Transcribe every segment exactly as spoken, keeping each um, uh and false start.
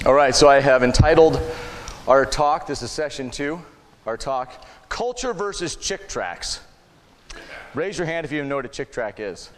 All right, so I have entitled our talk, this is session two, our talk, Culture versus Chick Tracts. Raise your hand if you even know what a chick tract is.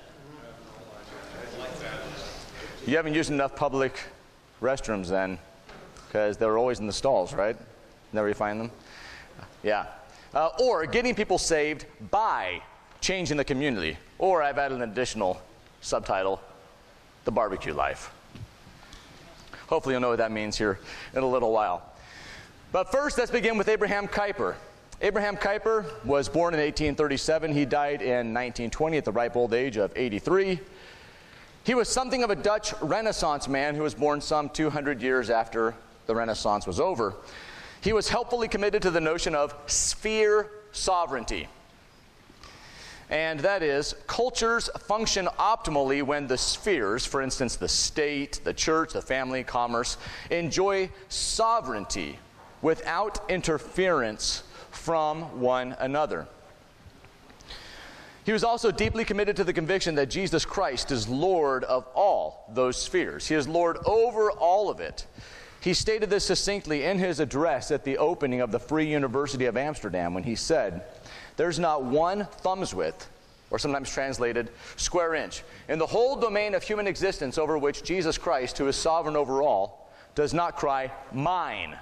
You haven't used enough public restrooms then, because they're always in the stalls, right? Never you find them? Yeah. Uh, or getting people saved by changing the community. Or I've added an additional subtitle, the barbecue life. Hopefully you'll know what that means here in a little while. But first, let's begin with Abraham Kuyper. Abraham Kuyper was born in eighteen thirty-seven. He died in nineteen twenty at the ripe old age of eighty-three. He was something of a Dutch Renaissance man who was born some two hundred years after the Renaissance was over. He was helpfully committed to the notion of sphere sovereignty. And that is, cultures function optimally when the spheres, for instance, the state, the church, the family, commerce, enjoy sovereignty without interference from one another. He was also deeply committed to the conviction that Jesus Christ is Lord of all those spheres. He is Lord over all of it. He stated this succinctly in his address at the opening of the Free University of Amsterdam when he said, "There's not one thumb's width, or sometimes translated square inch, in the whole domain of human existence over which Jesus Christ, who is sovereign over all, does not cry, 'Mine.'"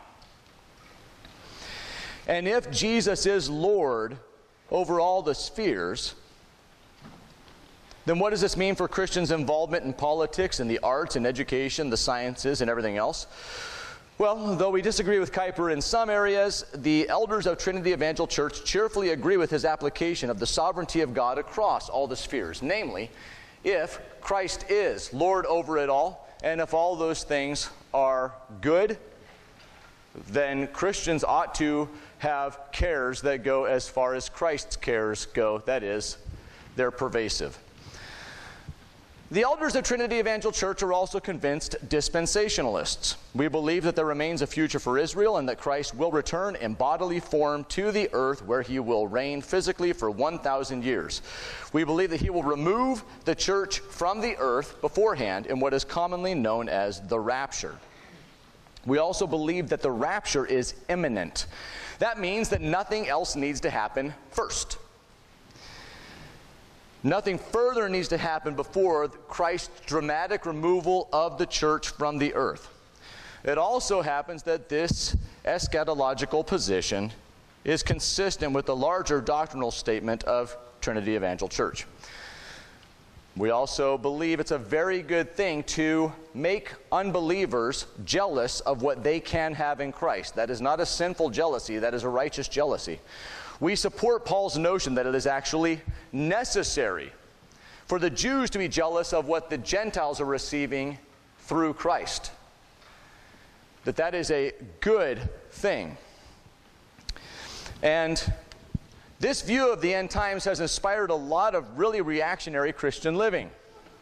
And if Jesus is Lord over all the spheres, then what does this mean for Christians' involvement in politics and the arts and education, the sciences, and everything else? Well, though we disagree with Kuyper in some areas, the elders of Trinity Evangel Church cheerfully agree with his application of the sovereignty of God across all the spheres. Namely, if Christ is Lord over it all, and if all those things are good, then Christians ought to have cares that go as far as Christ's cares go. That is, they're pervasive. The elders of Trinity Evangel Church are also convinced dispensationalists. We believe that there remains a future for Israel and that Christ will return in bodily form to the earth where he will reign physically for one thousand years. We believe that he will remove the church from the earth beforehand in what is commonly known as the rapture. We also believe that the rapture is imminent. That means that nothing else needs to happen first. Nothing further needs to happen before Christ's dramatic removal of the church from the earth. It also happens that this eschatological position is consistent with the larger doctrinal statement of Trinity Evangel Church. We also believe it's a very good thing to make unbelievers jealous of what they can have in Christ. That is not a sinful jealousy, that is a righteous jealousy. We support Paul's notion that it is actually necessary for the Jews to be jealous of what the Gentiles are receiving through Christ. That that is a good thing. And this view of the end times has inspired a lot of really reactionary Christian living.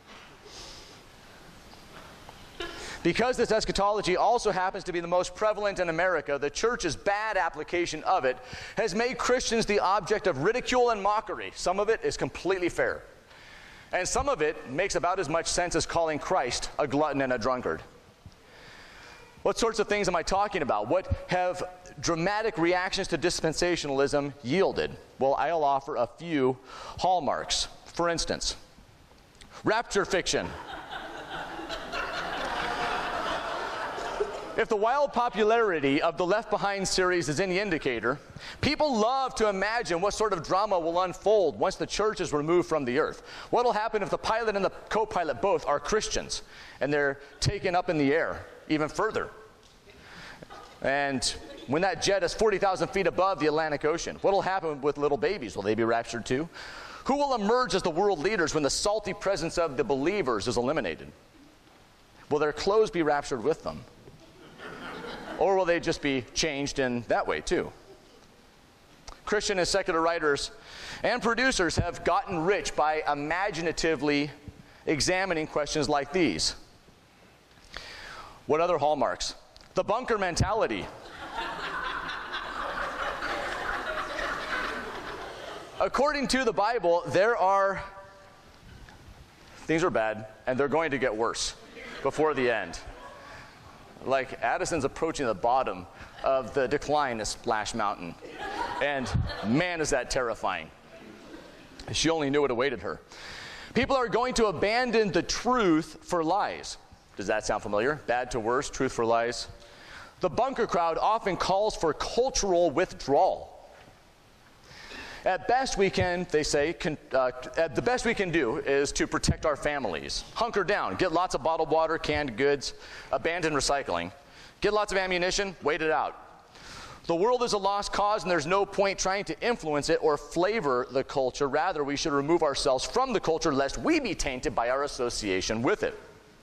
Because this eschatology also happens to be the most prevalent in America, the church's bad application of it has made Christians the object of ridicule and mockery. Some of it is completely fair. And some of it makes about as much sense as calling Christ a glutton and a drunkard. What sorts of things am I talking about? What have dramatic reactions to dispensationalism yielded? Well, I'll offer a few hallmarks. For instance, rapture fiction. If the wild popularity of the Left Behind series is any indicator, people love to imagine what sort of drama will unfold once the church is removed from the earth. What will happen if the pilot and the co-pilot both are Christians and they're taken up in the air even further? And when that jet is forty thousand feet above the Atlantic Ocean, what will happen with little babies? Will they be raptured too? Who will emerge as the world leaders when the salty presence of the believers is eliminated? Will their clothes be raptured with them? Or will they just be changed in that way too? Christian and secular writers and producers have gotten rich by imaginatively examining questions like these. What other hallmarks? The bunker mentality. According to the Bible, there are, things are bad, and they're going to get worse before the end. Like Addison's approaching the bottom of the decline of Splash Mountain. And man, is that terrifying. She only knew what awaited her. People are going to abandon the truth for lies. Does that sound familiar? Bad to worse, truth for lies. The bunker crowd often calls for cultural withdrawal. At best we can, they say, can, uh, at the best we can do is to protect our families. Hunker down, get lots of bottled water, canned goods, abandon recycling. Get lots of ammunition, wait it out. The world is a lost cause, and there's no point trying to influence it or flavor the culture. Rather, we should remove ourselves from the culture lest we be tainted by our association with it.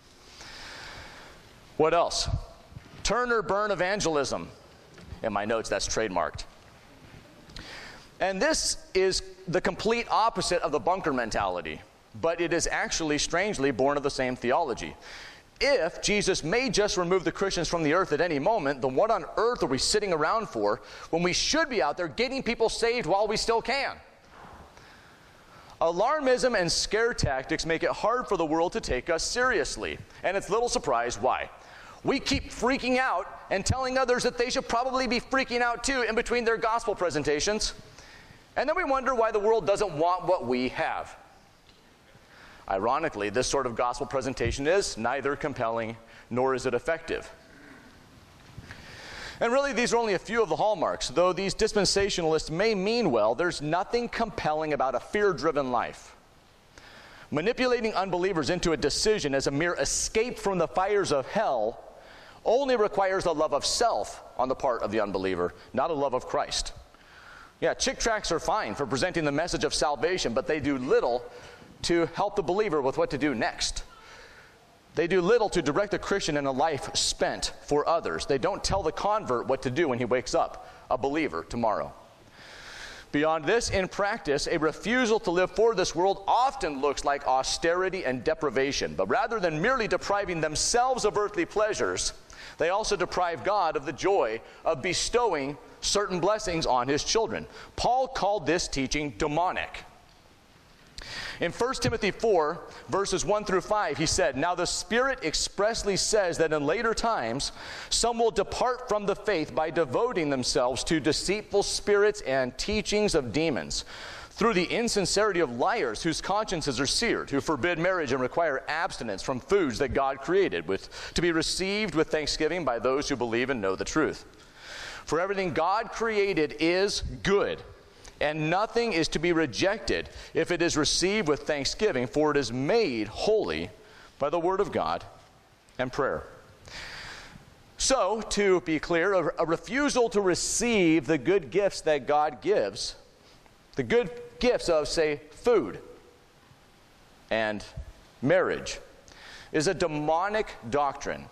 What else? Turn or burn evangelism. In my notes, that's trademarked. And this is the complete opposite of the bunker mentality, but it is actually, strangely, born of the same theology. If Jesus may just remove the Christians from the earth at any moment, then what on earth are we sitting around for when we should be out there getting people saved while we still can? Alarmism and scare tactics make it hard for the world to take us seriously, and it's little surprise why. We keep freaking out and telling others that they should probably be freaking out too in between their gospel presentations, and then we wonder why the world doesn't want what we have. Ironically, this sort of gospel presentation is neither compelling nor is it effective. And really, these are only a few of the hallmarks. Though these dispensationalists may mean well, there's nothing compelling about a fear-driven life. Manipulating unbelievers into a decision as a mere escape from the fires of hell only requires the love of self on the part of the unbeliever, not a love of Christ. Yeah, chick tracts are fine for presenting the message of salvation, but they do little to help the believer with what to do next. They do little to direct the Christian in a life spent for others. They don't tell the convert what to do when he wakes up, a believer, tomorrow. Beyond this, in practice, a refusal to live for this world often looks like austerity and deprivation. But rather than merely depriving themselves of earthly pleasures, they also deprive God of the joy of bestowing certain blessings on his children. Paul called this teaching demonic. In First Timothy four, verses one through five, he said, "Now the Spirit expressly says that in later times some will depart from the faith by devoting themselves to deceitful spirits and teachings of demons, through the insincerity of liars whose consciences are seared, who forbid marriage and require abstinence from foods that God created, with, to be received with thanksgiving by those who believe and know the truth. For everything God created is good, and nothing is to be rejected if it is received with thanksgiving, for it is made holy by the word of God and prayer." So, to be clear, a, a refusal to receive the good gifts that God gives, the good gifts of, say, food and marriage, is a demonic doctrine.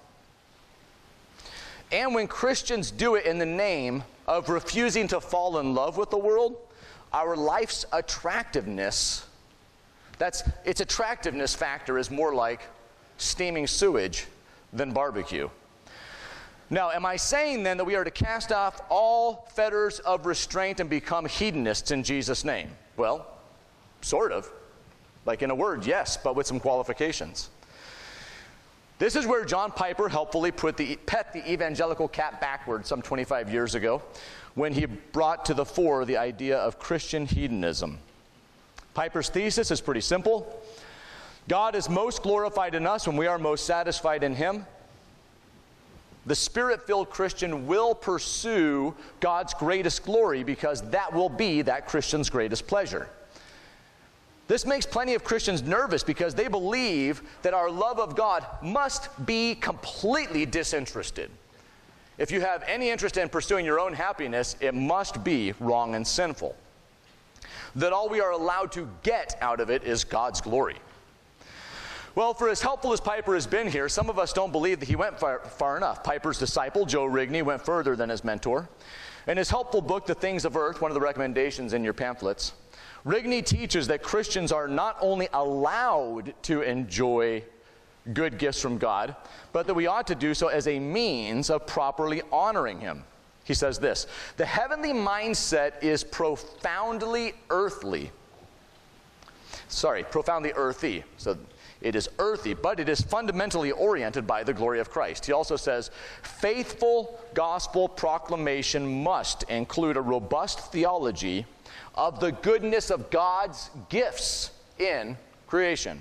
And when Christians do it in the name of refusing to fall in love with the world, our life's attractiveness, that's its attractiveness factor is more like steaming sewage than barbecue. Now, am I saying then that we are to cast off all fetters of restraint and become hedonists in Jesus' name? Well, sort of. Like in a word, yes, but with some qualifications. This is where John Piper helpfully put the, pet the evangelical cat backwards some twenty-five years ago, when he brought to the fore the idea of Christian hedonism. Piper's thesis is pretty simple. God is most glorified in us when we are most satisfied in him. The Spirit-filled Christian will pursue God's greatest glory because that will be that Christian's greatest pleasure. This makes plenty of Christians nervous because they believe that our love of God must be completely disinterested. If you have any interest in pursuing your own happiness, it must be wrong and sinful. That all we are allowed to get out of it is God's glory. Well, for as helpful as Piper has been here, some of us don't believe that he went far, far enough. Piper's disciple, Joe Rigney, went further than his mentor. In his helpful book, The Things of Earth, one of the recommendations in your pamphlets, Rigney teaches that Christians are not only allowed to enjoy good gifts from God, but that we ought to do so as a means of properly honoring him. He says this: "The heavenly mindset is profoundly earthly." Sorry, profoundly earthy. So It is earthy, but it is fundamentally oriented by the glory of Christ. He also says, faithful gospel proclamation must include a robust theology of the goodness of God's gifts in creation.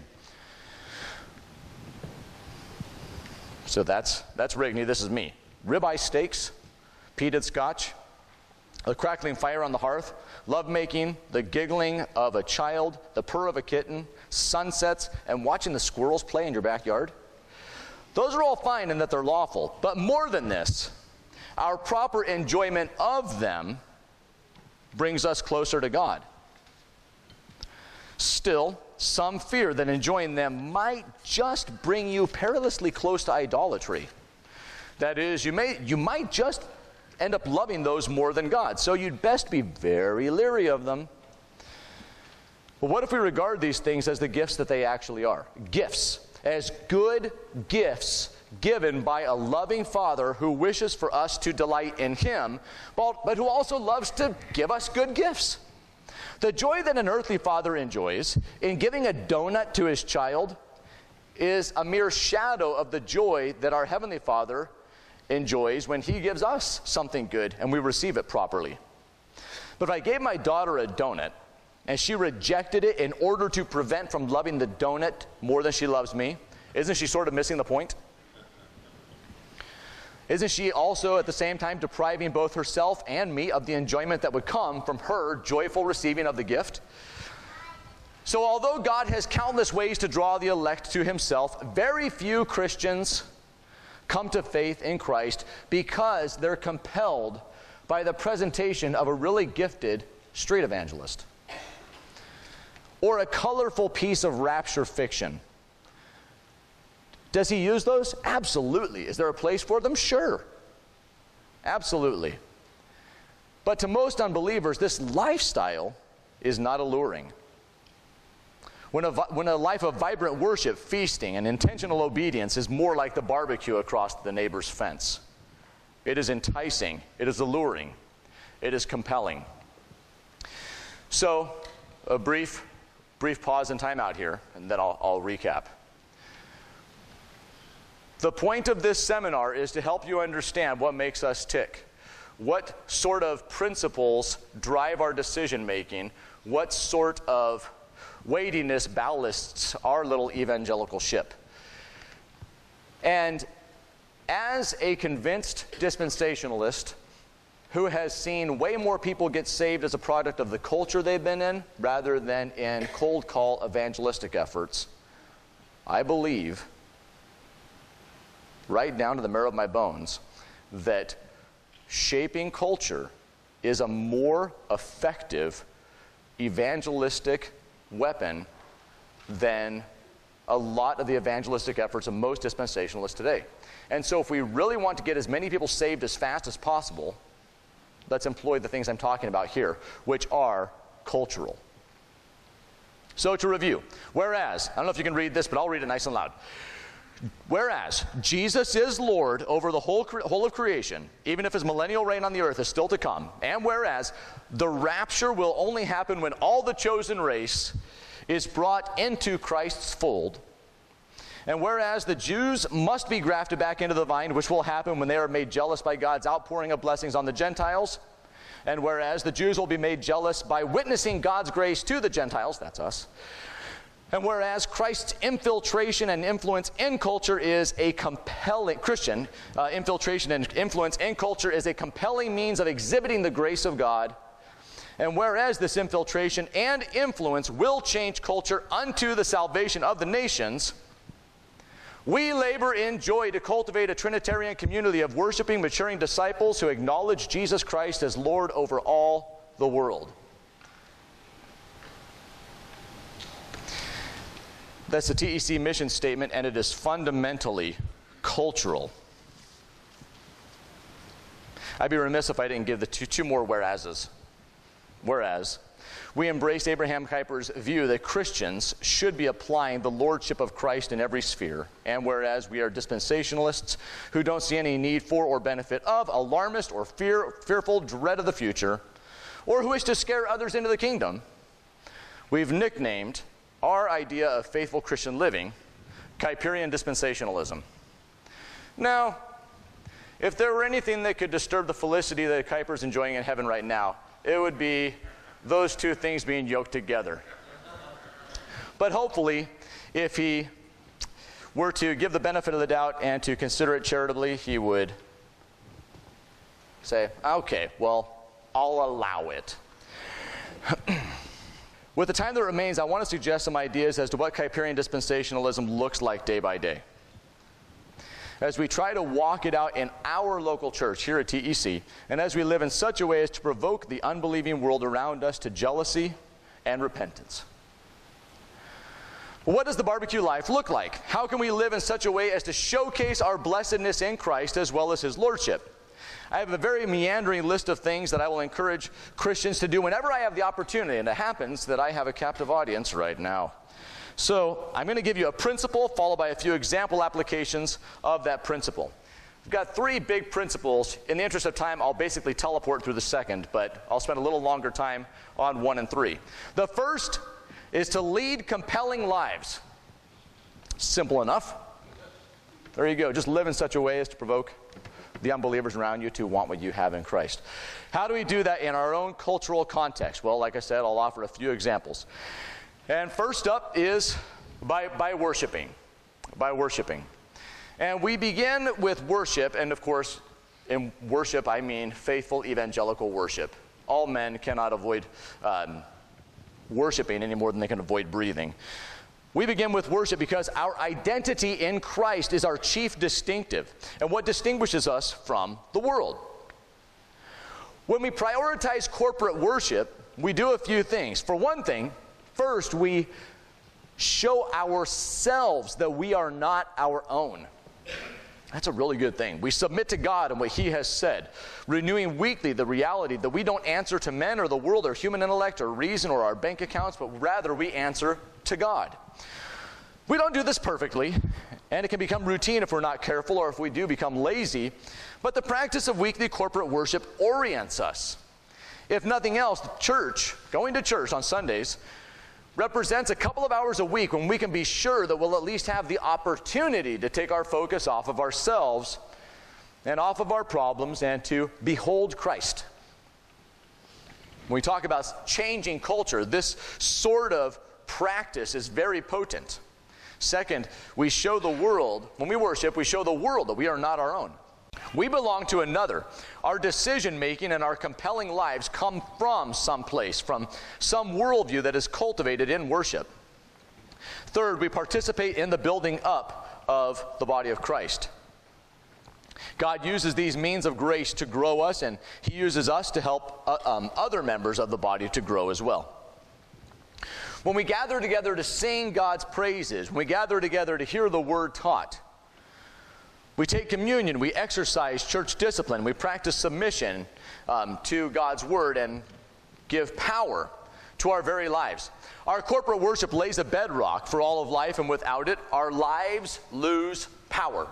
So that's, that's Rigney. This is me. Ribeye steaks, peated scotch, a crackling fire on the hearth, lovemaking, the giggling of a child, the purr of a kitten, sunsets, and watching the squirrels play in your backyard. Those are all fine in that they're lawful. But more than this, our proper enjoyment of them brings us closer to God. Still, some fear that enjoying them might just bring you perilously close to idolatry. That is, you may you might just end up loving those more than God. So you'd best be very leery of them. But what if we regard these things as the gifts that they actually are? Gifts. As good gifts given by a loving Father who wishes for us to delight in Him, but, but who also loves to give us good gifts. The joy that an earthly father enjoys in giving a donut to his child is a mere shadow of the joy that our Heavenly Father enjoys when He gives us something good and we receive it properly. But if I gave my daughter a donut and she rejected it in order to prevent from loving the donut more than she loves me, isn't she sort of missing the point? Isn't she also at the same time depriving both herself and me of the enjoyment that would come from her joyful receiving of the gift? So although God has countless ways to draw the elect to Himself, very few Christians come to faith in Christ because they're compelled by the presentation of a really gifted street evangelist or a colorful piece of rapture fiction. Does He use those? Absolutely. Is there a place for them? Sure. Absolutely. But to most unbelievers, this lifestyle is not alluring. When a, when a life of vibrant worship, feasting, and intentional obedience is more like the barbecue across the neighbor's fence. It is enticing. It is alluring. It is compelling. So, a brief, brief pause and time out here, and then I'll, I'll recap. The point of this seminar is to help you understand what makes us tick. What sort of principles drive our decision making? What sort of weightiness ballasts our little evangelical ship? And as a convinced dispensationalist who has seen way more people get saved as a product of the culture they've been in rather than in cold call evangelistic efforts, I believe, right down to the marrow of my bones, that shaping culture is a more effective evangelistic weapon than a lot of the evangelistic efforts of most dispensationalists today. And so if we really want to get as many people saved as fast as possible, let's employ the things I'm talking about here, which are cultural. So to review, whereas, I don't know if you can read this, but I'll read it nice and loud. Whereas Jesus is Lord over the whole, whole of creation, even if His millennial reign on the earth is still to come, and whereas the rapture will only happen when all the chosen race is brought into Christ's fold, and whereas the Jews must be grafted back into the vine, which will happen when they are made jealous by God's outpouring of blessings on the Gentiles, and whereas the Jews will be made jealous by witnessing God's grace to the Gentiles, that's us, and whereas Christ's infiltration and influence in culture is a compelling, Christian uh, infiltration and influence in culture is a compelling means of exhibiting the grace of God, and whereas this infiltration and influence will change culture unto the salvation of the nations, we labor in joy to cultivate a Trinitarian community of worshiping, maturing disciples who acknowledge Jesus Christ as Lord over all the world. That's the T E C mission statement, and it is fundamentally cultural. I'd be remiss if I didn't give the two, two more whereases. Whereas, we embrace Abraham Kuyper's view that Christians should be applying the lordship of Christ in every sphere, and whereas we are dispensationalists who don't see any need for or benefit of alarmist or fear, fearful dread of the future, or who wish to scare others into the kingdom, we've nicknamed our idea of faithful Christian living Kuyperian dispensationalism. Now, if there were anything that could disturb the felicity that Kuyper's enjoying in heaven right now, it would be those two things being yoked together. But hopefully, if he were to give the benefit of the doubt and to consider it charitably, he would say, okay, well, I'll allow it. With the time that remains, I want to suggest some ideas as to what Kuyperian dispensationalism looks like day by day, as we try to walk it out in our local church here at T E C, and as we live in such a way as to provoke the unbelieving world around us to jealousy and repentance. What does the barbecue life look like? How can we live in such a way as to showcase our blessedness in Christ as well as his lordship? I have a very meandering list of things that I will encourage Christians to do whenever I have the opportunity, and it happens that I have a captive audience right now. So I'm going to give you a principle followed by a few example applications of that principle. I've got three big principles. In the interest of time, I'll basically teleport through the second, but I'll spend a little longer time on one and three. The first is to lead compelling lives. Simple enough. There you go. Just live in such a way as to provoke the unbelievers around you to want what you have in Christ. How do we do that in our own cultural context? Well, like I said, I'll offer a few examples. And first up is by, by worshiping. By worshiping. And we begin with worship, and of course, in worship I mean faithful evangelical worship. All men cannot avoid um, worshiping any more than they can avoid breathing. We begin with worship because our identity in Christ is our chief distinctive and what distinguishes us from the world. When we prioritize corporate worship, we do a few things. For one thing, first, we show ourselves that we are not our own. That's a really good thing. We submit to God and what he has said, renewing weekly the reality that we don't answer to men or the world or human intellect or reason or our bank accounts, but rather we answer to God. We don't do this perfectly, and it can become routine if we're not careful or if we do become lazy, but the practice of weekly corporate worship orients us. If nothing else, church, going to church on Sundays, represents a couple of hours a week when we can be sure that we'll at least have the opportunity to take our focus off of ourselves and off of our problems and to behold Christ. When we talk about changing culture, this sort of practice is very potent. Second, we show the world, when we worship, we show the world that we are not our own. We belong to another. Our decision-making and our compelling lives come from some place, from some worldview that is cultivated in worship. Third, we participate in the building up of the body of Christ. God uses these means of grace to grow us, and he uses us to help uh, um, other members of the body to grow as well. When we gather together to sing God's praises, when we gather together to hear the word taught, we take communion, we exercise church discipline, we practice submission um, to God's word and give power to our very lives. Our corporate worship lays a bedrock for all of life, and without it, our lives lose power.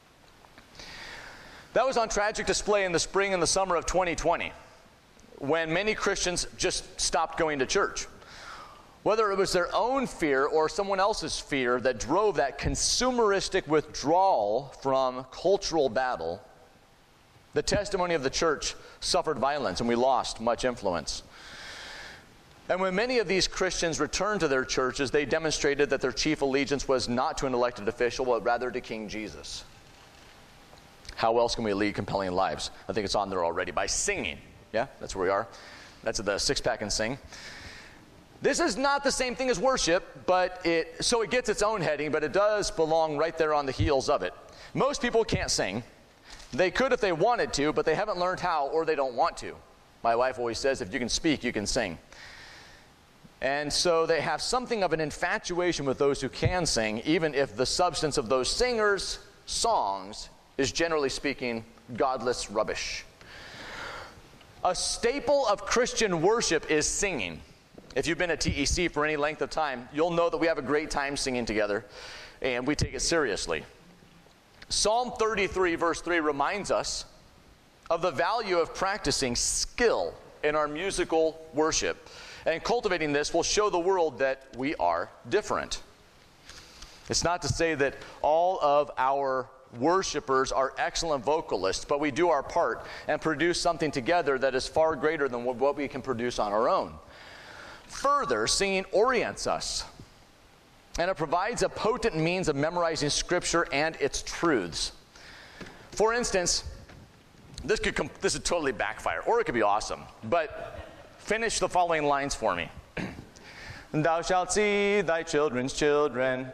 That was on tragic display in the spring and the summer of twenty twenty, when many Christians just stopped going to church. Whether it was their own fear or someone else's fear that drove that consumeristic withdrawal from cultural battle, the testimony of the church suffered violence and we lost much influence. And when many of these Christians returned to their churches, they demonstrated that their chief allegiance was not to an elected official, but rather to King Jesus. How else can we lead compelling lives? I think it's on there already. By singing. Yeah, that's where we are. That's the six-pack and sing. This is not the same thing as worship, but it so it gets its own heading, but it does belong right there on the heels of it. Most people can't sing. They could if they wanted to, but they haven't learned how, or they don't want to. My wife always says, if you can speak, you can sing. And so they have something of an infatuation with those who can sing, even if the substance of those singers' songs is, generally speaking, godless rubbish. A staple of Christian worship is singing. If you've been at T E C for any length of time, you'll know that we have a great time singing together, and we take it seriously. Psalm thirty-three, verse three reminds us of the value of practicing skill in our musical worship. And cultivating this will show the world that we are different. It's not to say that all of our worshipers are excellent vocalists, but we do our part and produce something together that is far greater than what we can produce on our own. Further, singing orients us, and it provides a potent means of memorizing Scripture and its truths. For instance, this could com- this would totally backfire, or it could be awesome, but finish the following lines for me. Thou shalt see thy children's children.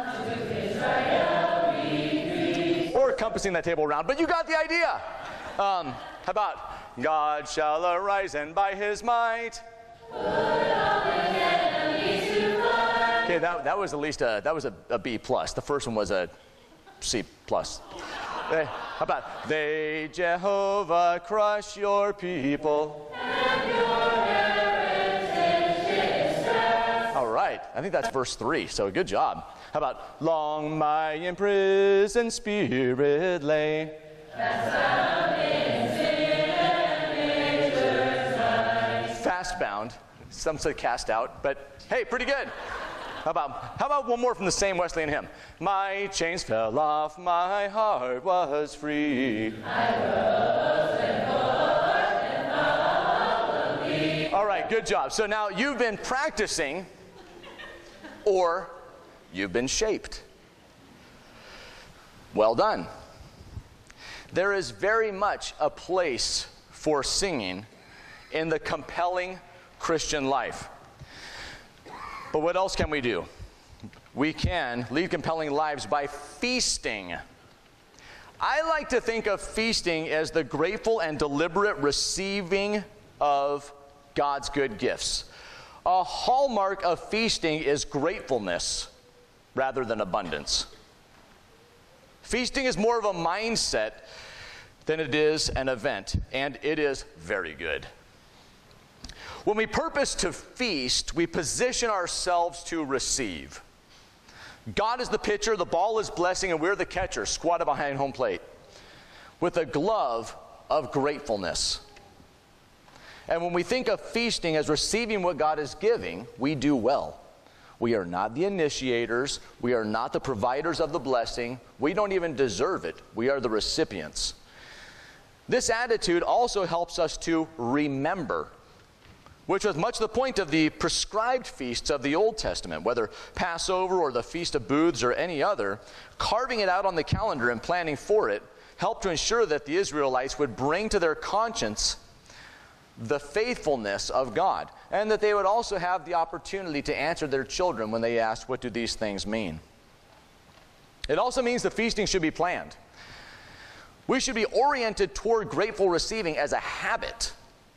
Or encompassing that table around, but you got the idea. Um, how about, God shall arise and by his might. Okay, that, that was at least a, that was a, a B plus. The first one was a C plus. They, how about, they, Jehovah, crush your people. And your heritage is all right, I think that's verse three, so good job. How about, long my imprisoned spirit lay. Fast bound. Some say cast out, but hey, pretty good. How about, how about one more from the same Wesleyan hymn? My chains fell off, my heart was free. I rose and forth and followed thee. All right, good job. So now you've been practicing, or you've been shaped. Well done. There is very much a place for singing in the compelling Christian life. But what else can we do? We can lead compelling lives by feasting. I like to think of feasting as the grateful and deliberate receiving of God's good gifts. A hallmark of feasting is gratefulness rather than abundance. Feasting is more of a mindset than it is an event, and it is very good. When we purpose to feast, we position ourselves to receive. God is the pitcher, the ball is blessing, and we're the catcher, squatted behind home plate, with a glove of gratefulness. And when we think of feasting as receiving what God is giving, we do well. We are not the initiators. We are not the providers of the blessing. We don't even deserve it. We are the recipients. This attitude also helps us to remember, which was much the point of the prescribed feasts of the Old Testament, whether Passover or the Feast of Booths or any other. Carving it out on the calendar and planning for it helped to ensure that the Israelites would bring to their conscience the faithfulness of God, and that they would also have the opportunity to answer their children when they asked, what do these things mean? It also means the feasting should be planned. We should be oriented toward grateful receiving as a habit,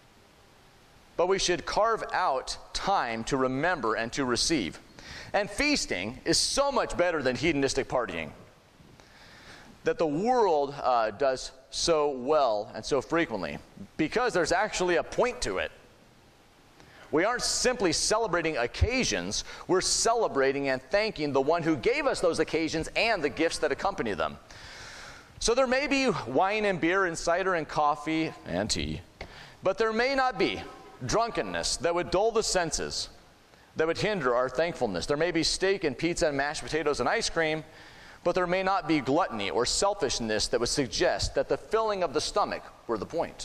but we should carve out time to remember and to receive. And feasting is so much better than hedonistic partying that the world uh, does so well and so frequently, because there's actually a point to it. We aren't simply celebrating occasions, we're celebrating and thanking the one who gave us those occasions and the gifts that accompany them. So there may be wine and beer and cider and coffee and tea, but there may not be drunkenness that would dull the senses, that would hinder our thankfulness. There may be steak and pizza and mashed potatoes and ice cream, but there may not be gluttony or selfishness that would suggest that the filling of the stomach were the point.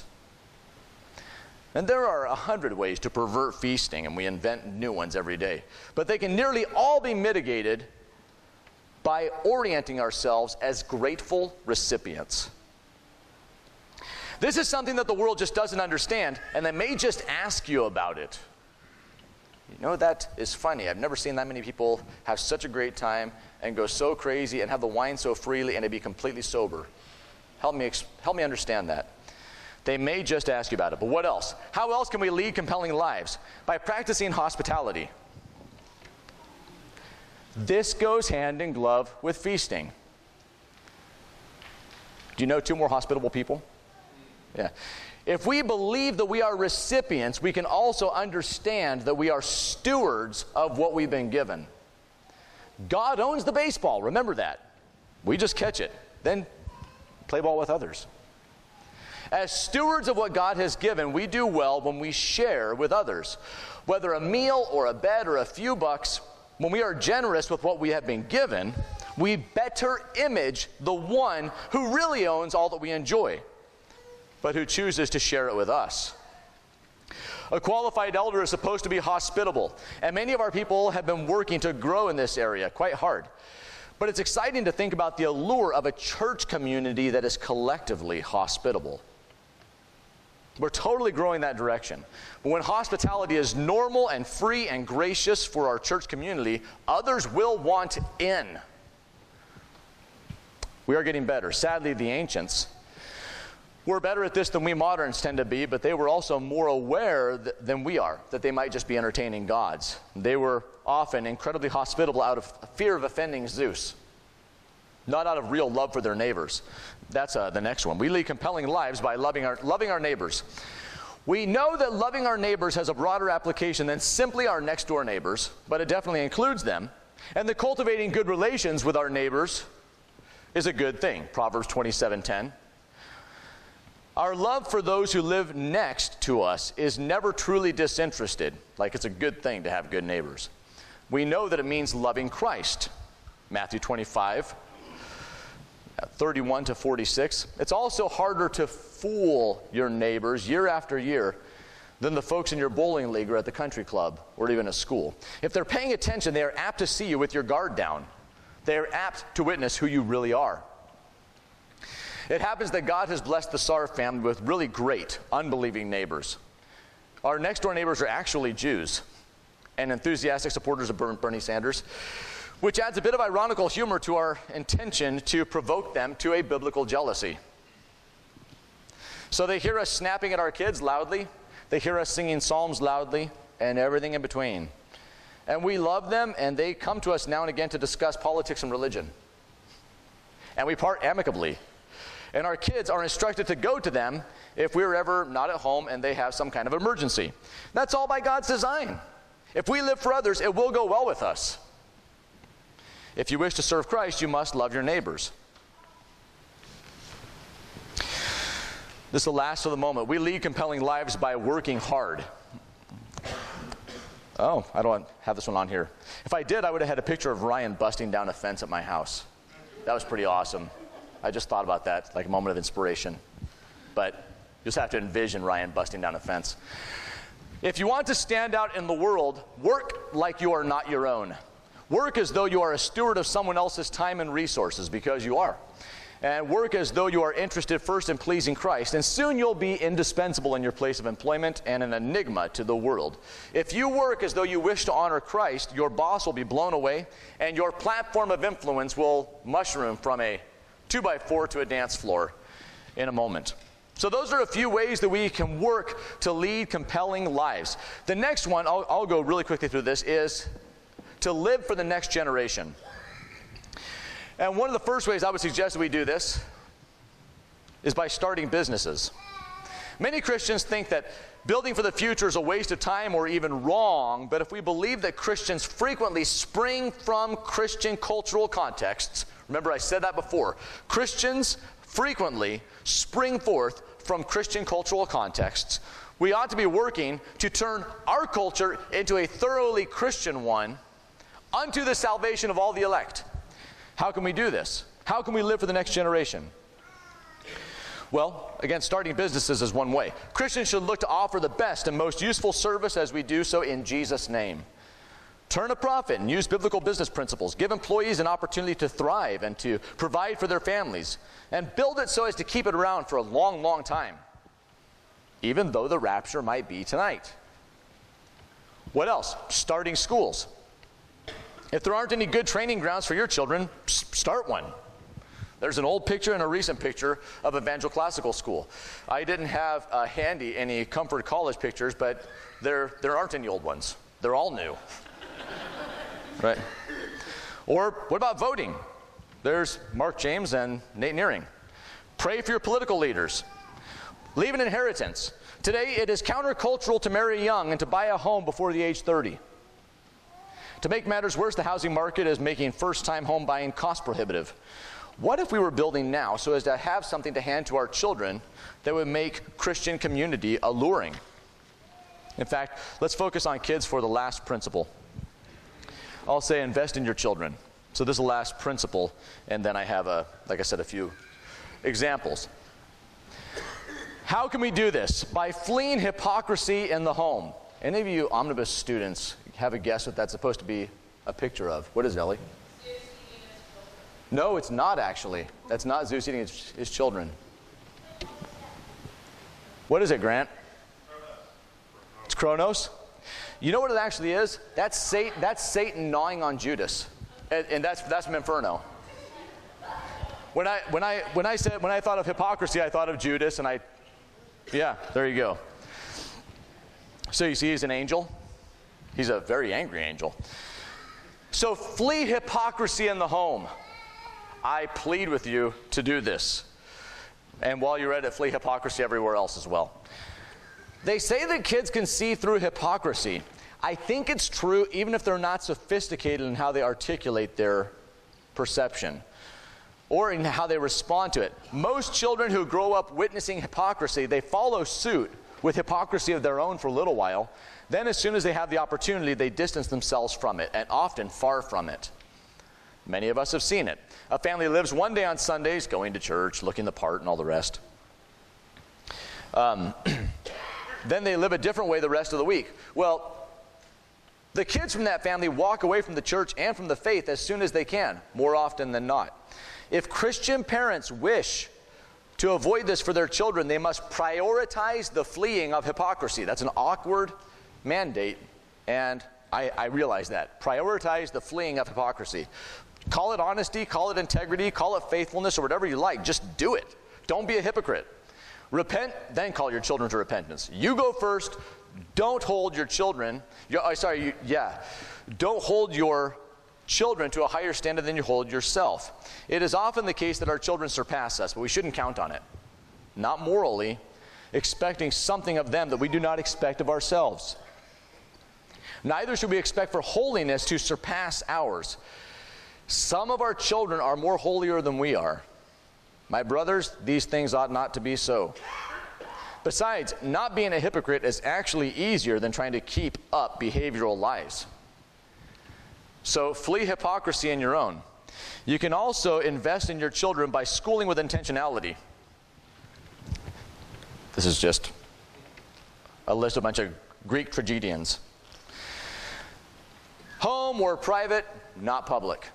And there are a hundred ways to pervert feasting, and we invent new ones every day. But they can nearly all be mitigated by orienting ourselves as grateful recipients. This is something that the world just doesn't understand, and they may just ask you about it. You know, that is funny. I've never seen that many people have such a great time and go so crazy and have the wine so freely and to be completely sober. Help me, help me understand that. They may just ask you about it, but what else? How else can we lead compelling lives? By practicing hospitality. This goes hand in glove with feasting. Do you know two more hospitable people? Yeah. If we believe that we are recipients, we can also understand that we are stewards of what we've been given. God owns the baseball, remember that. We just catch it, then play ball with others. As stewards of what God has given, we do well when we share with others. Whether a meal or a bed or a few bucks, when we are generous with what we have been given, we better image the one who really owns all that we enjoy, but who chooses to share it with us. A qualified elder is supposed to be hospitable, and many of our people have been working to grow in this area quite hard. But it's exciting to think about the allure of a church community that is collectively hospitable. We're totally growing that direction. But when hospitality is normal and free and gracious for our church community, others will want in. We are getting better. Sadly, the ancients were better at this than we moderns tend to be, but they were also more aware th- than we are that they might just be entertaining gods. They were often incredibly hospitable out of fear of offending Zeus, not out of real love for their neighbors. That's uh, the next one. We lead compelling lives by loving our, loving our neighbors. We know that loving our neighbors has a broader application than simply our next door neighbors, but it definitely includes them. And that cultivating good relations with our neighbors is a good thing. Proverbs twenty-seven ten. Our love for those who live next to us is never truly disinterested, like it's a good thing to have good neighbors. We know that it means loving Christ. Matthew twenty-five, thirty-one to forty-six. It's also harder to fool your neighbors year after year than the folks in your bowling league or at the country club or even at school. If they're paying attention, they are apt to see you with your guard down. They are apt to witness who you really are. It happens that God has blessed the Sarr family with really great, unbelieving neighbors. Our next-door neighbors are actually Jews and enthusiastic supporters of Bernie Sanders, which adds a bit of ironical humor to our intention to provoke them to a biblical jealousy. So they hear us snapping at our kids loudly, they hear us singing psalms loudly, and everything in between. And we love them, and they come to us now and again to discuss politics and religion. And we part amicably. And our kids are instructed to go to them if we're ever not at home and they have some kind of emergency. That's all by God's design. If we live for others, it will go well with us. If you wish to serve Christ, you must love your neighbors. This is the last for the moment. We lead compelling lives by working hard. Oh, I don't have this one on here. If I did, I would have had a picture of Ryan busting down a fence at my house. That was pretty awesome. I just thought about that, like a moment of inspiration. But you just have to envision Ryan busting down a fence. If you want to stand out in the world, work like you are not your own. Work as though you are a steward of someone else's time and resources, because you are. And work as though you are interested first in pleasing Christ, and soon you'll be indispensable in your place of employment and an enigma to the world. If you work as though you wish to honor Christ, your boss will be blown away, and your platform of influence will mushroom from a two by four to a dance floor in a moment. So those are a few ways that we can work to lead compelling lives. The next one, I'll, I'll go really quickly through this, is to live for the next generation. And one of the first ways I would suggest that we do this is by starting businesses. Many Christians think that building for the future is a waste of time or even wrong, but if we believe that Christians frequently spring from Christian cultural contexts, remember I said that before, Christians frequently spring forth from Christian cultural contexts, we ought to be working to turn our culture into a thoroughly Christian one unto the salvation of all the elect. How can we do this? How can we live for the next generation? Well, again, starting businesses is one way. Christians should look to offer the best and most useful service as we do so in Jesus' name. Turn a profit and use biblical business principles. Give employees an opportunity to thrive and to provide for their families. And build it so as to keep it around for a long, long time, even though the rapture might be tonight. What else? Starting schools. If there aren't any good training grounds for your children, start one. There's an old picture and a recent picture of Evangel Classical School. I didn't have uh, handy any Comfort College pictures, but there, there aren't any old ones. They're all new. Right? Or what about voting? There's Mark James and Nate Nearing. Pray for your political leaders. Leave an inheritance. Today, it is countercultural to marry young and to buy a home before the age thirty. To make matters worse, the housing market is making first-time home buying cost prohibitive. What if we were building now so as to have something to hand to our children that would make Christian community alluring? In fact, let's focus on kids for the last principle. I'll say invest in your children. So this is the last principle, and then I have, a, like I said, a few examples. How can we do this? By fleeing hypocrisy in the home. Any of you omnibus students have a guess what that's supposed to be a picture of? What is it, Ellie? Zeus eating his children. No, it's not actually. That's not Zeus eating his, his children. What is it, Grant? It's Kronos. You know what it actually is? That's Satan, that's Satan gnawing on Judas. And, and that's that's from Inferno. When I when I when I said when I thought of hypocrisy, I thought of Judas, and I yeah, there you go. So you see he's an angel. He's a very angry angel. So flee hypocrisy in the home. I plead with you to do this. And while you're at it, flee hypocrisy everywhere else as well. They say that kids can see through hypocrisy. I think it's true even if they're not sophisticated in how they articulate their perception or in how they respond to it. Most children who grow up witnessing hypocrisy, they follow suit with hypocrisy of their own for a little while. Then as soon as they have the opportunity, they distance themselves from it, and often far from it. Many of us have seen it. A family lives one day on Sundays, going to church, looking the part, and all the rest. Um, then they live a different way the rest of the week. Well, the kids from that family walk away from the church and from the faith as soon as they can, more often than not. If Christian parents wish to avoid this for their children, they must prioritize the fleeing of hypocrisy. That's an awkward mandate, and I, I realize that. Prioritize the fleeing of hypocrisy. Call it honesty, call it integrity, call it faithfulness, or whatever you like. Just do it. Don't be a hypocrite. Repent, then call your children to repentance. You go first. Don't hold your children, your, oh, sorry, you, yeah. Don't hold your children to a higher standard than you hold yourself. It is often the case that our children surpass us, but we shouldn't count on it. Not morally, expecting something of them that we do not expect of ourselves. Neither should we expect for holiness to surpass ours. Some of our children are more holier than we are. My brothers, these things ought not to be so. Besides, not being a hypocrite is actually easier than trying to keep up behavioral lies. So flee hypocrisy in your own. You can also invest in your children by schooling with intentionality. This is just a list of a bunch of Greek tragedians. Home or private, not public.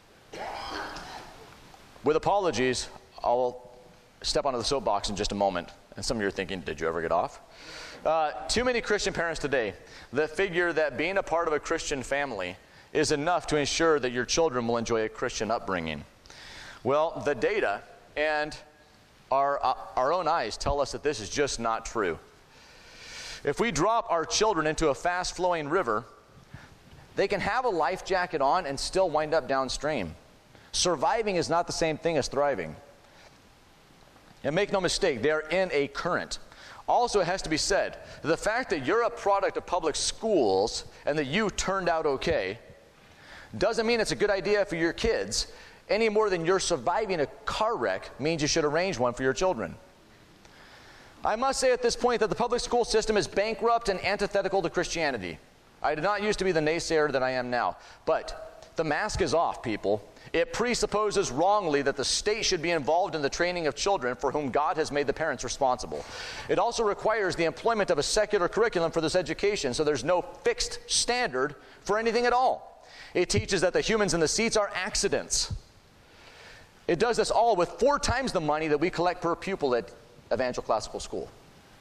With apologies, I'll step onto the soapbox in just a moment. And some of you are thinking, did you ever get off? Uh, too many Christian parents today that figure that being a part of a Christian family is enough to ensure that your children will enjoy a Christian upbringing. Well, the data and our, uh, our own eyes tell us that this is just not true. If we drop our children into a fast-flowing river, they can have a life jacket on and still wind up downstream. Surviving is not the same thing as thriving. And make no mistake, they are in a current. Also, it has to be said, the fact that you're a product of public schools and that you turned out okay doesn't mean it's a good idea for your kids any more than you're surviving a car wreck means you should arrange one for your children. I must say at this point that the public school system is bankrupt and antithetical to Christianity. I did not used to be the naysayer that I am now, but the mask is off, people. It presupposes wrongly that the state should be involved in the training of children for whom God has made the parents responsible. It also requires the employment of a secular curriculum for this education, so there's no fixed standard for anything at all. It teaches that the humans in the seats are accidents. It does this all with four times the money that we collect per pupil at Evangel Classical School.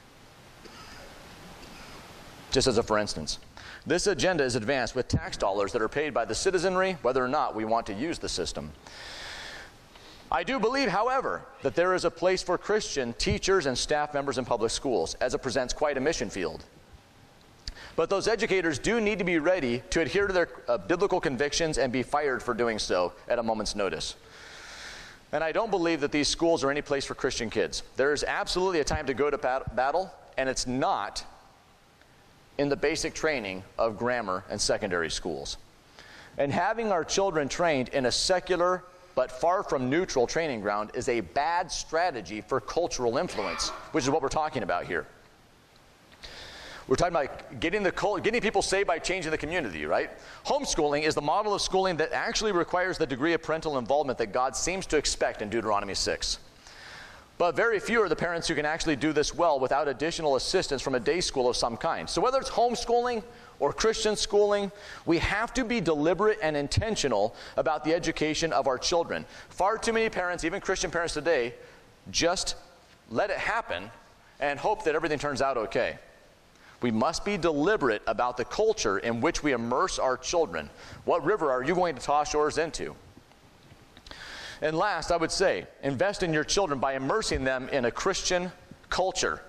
Just as a for instance. This agenda is advanced with tax dollars that are paid by the citizenry, whether or not we want to use the system. I do believe, however, that there is a place for Christian teachers and staff members in public schools, as it presents quite a mission field. But those educators do need to be ready to adhere to their uh, biblical convictions and be fired for doing so at a moment's notice. And I don't believe that these schools are any place for Christian kids. There is absolutely a time to go to bat- battle, and it's not in the basic training of grammar and secondary schools. And having our children trained in a secular but far from neutral training ground is a bad strategy for cultural influence, which is what we're talking about here. We're talking about getting, the, getting people saved by changing the community, right? Homeschooling is the model of schooling that actually requires the degree of parental involvement that God seems to expect in Deuteronomy six. But very few are the parents who can actually do this well without additional assistance from a day school of some kind. So whether it's homeschooling or Christian schooling, we have to be deliberate and intentional about the education of our children. Far too many parents, even Christian parents today, just let it happen and hope that everything turns out okay. We must be deliberate about the culture in which we immerse our children. What river are you going to toss yours into? And last, I would say, invest in your children by immersing them in a Christian culture.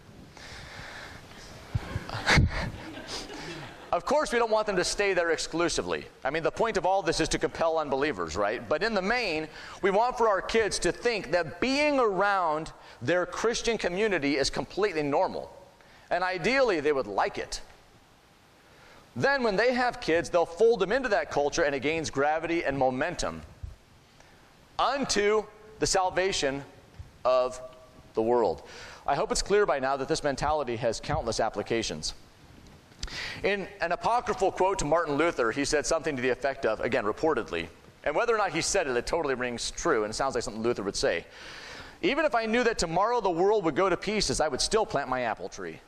Of course, we don't want them to stay there exclusively. I mean, the point of all this is to compel unbelievers, right? But in the main, we want for our kids to think that being around their Christian community is completely normal. And ideally, they would like it. Then when they have kids, they'll fold them into that culture and it gains gravity and momentum unto the salvation of the world. I hope it's clear by now that this mentality has countless applications. In an apocryphal quote to Martin Luther, he said something to the effect of, again, reportedly, and whether or not he said it, it totally rings true, and it sounds like something Luther would say. Even if I knew that tomorrow the world would go to pieces, I would still plant my apple tree.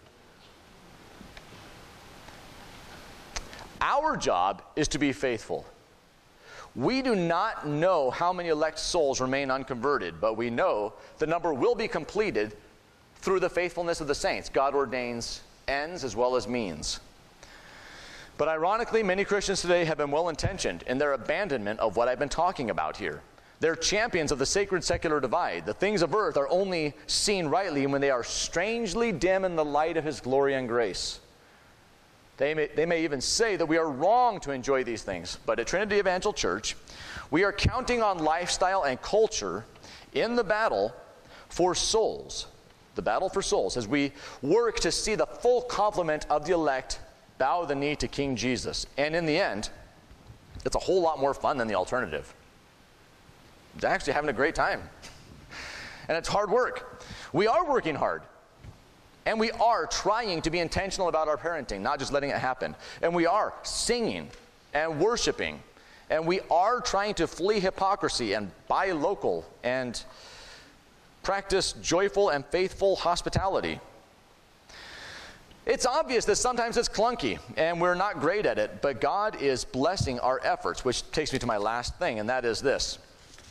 Our job is to be faithful. We do not know how many elect souls remain unconverted, but we know the number will be completed through the faithfulness of the saints. God ordains ends as well as means. But ironically, many Christians today have been well-intentioned in their abandonment of what I've been talking about here. They're champions of the sacred secular divide. The things of earth are only seen rightly when they are strangely dim in the light of His glory and grace. They may, they may even say that we are wrong to enjoy these things. But at Trinity Evangel Church, we are counting on lifestyle and culture in the battle for souls. The battle for souls, as we work to see the full complement of the elect bow the knee to King Jesus. And in the end, it's a whole lot more fun than the alternative. It's actually having a great time. And it's hard work. We are working hard. And we are trying to be intentional about our parenting, not just letting it happen. And we are singing and worshiping. And we are trying to flee hypocrisy and buy local and practice joyful and faithful hospitality. It's obvious that sometimes it's clunky and we're not great at it, but God is blessing our efforts, which takes me to my last thing, and that is this.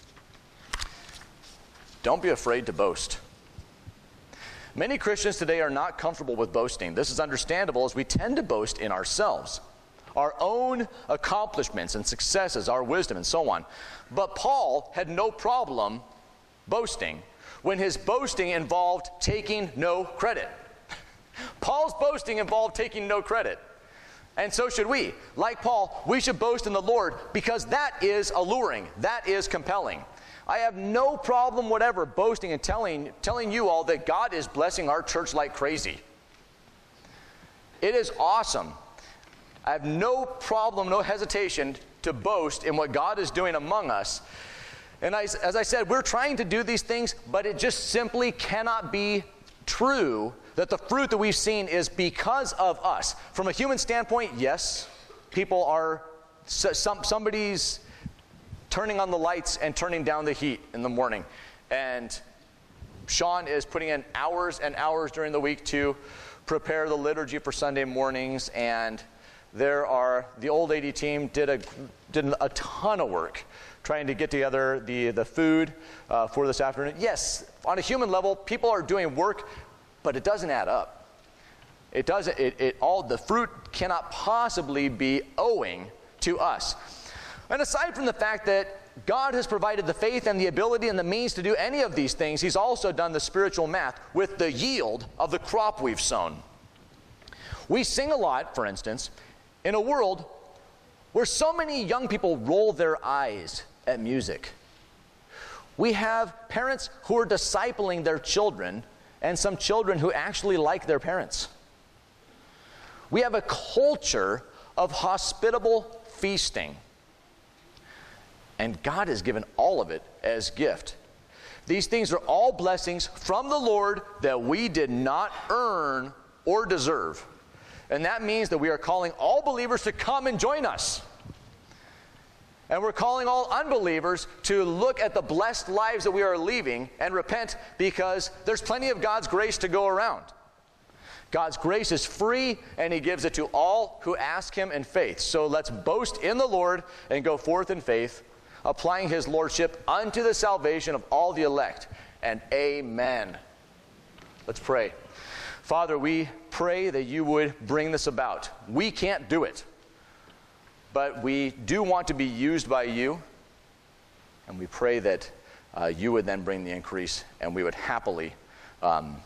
Don't be afraid to boast. Many Christians today are not comfortable with boasting. This is understandable as we tend to boast in ourselves, our own accomplishments and successes, our wisdom, and so on. But Paul had no problem boasting when his boasting involved taking no credit. Paul's boasting involved taking no credit. And so should we. Like Paul, we should boast in the Lord because that is alluring. That is compelling. I have no problem whatever boasting and telling, telling you all that God is blessing our church like crazy. It is awesome. I have no problem, no hesitation to boast in what God is doing among us. And I, as I said, we're trying to do these things, but it just simply cannot be true that the fruit that we've seen is because of us. From a human standpoint, yes, people are, some, somebody's turning on the lights and turning down the heat in the morning. And Sean is putting in hours and hours during the week to prepare the liturgy for Sunday mornings. And there are, the old lady team did a, did a ton of work trying to get together the, the food uh, for this afternoon. Yes, on a human level, people are doing work, but it doesn't add up. It doesn't, it, it all, the fruit cannot possibly be owing to us. And aside from the fact that God has provided the faith and the ability and the means to do any of these things, He's also done the spiritual math with the yield of the crop we've sown. We sing a lot, for instance, in a world where so many young people roll their eyes at music. We have parents who are discipling their children and some children who actually like their parents. We have a culture of hospitable feasting. And God has given all of it as gift. These things are all blessings from the Lord that we did not earn or deserve. And that means that we are calling all believers to come and join us. And we're calling all unbelievers to look at the blessed lives that we are leaving and repent, because there's plenty of God's grace to go around. God's grace is free, and he gives it to all who ask him in faith. So let's boast in the Lord and go forth in faith, applying his lordship unto the salvation of all the elect. And amen. Let's pray. Father, we pray that you would bring this about. We can't do it, but we do want to be used by you, and we pray that uh, you would then bring the increase, and we would happily um,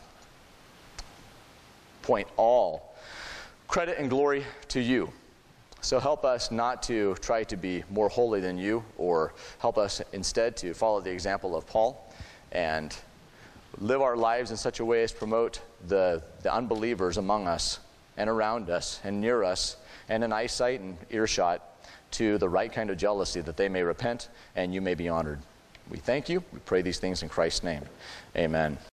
point all credit and glory to you. So help us not to try to be more holy than you, or help us instead to follow the example of Paul and live our lives in such a way as promote the, the unbelievers among us and around us and near us and in eyesight and earshot to the right kind of jealousy, that they may repent and you may be honored. We thank you. We pray these things in Christ's name. Amen.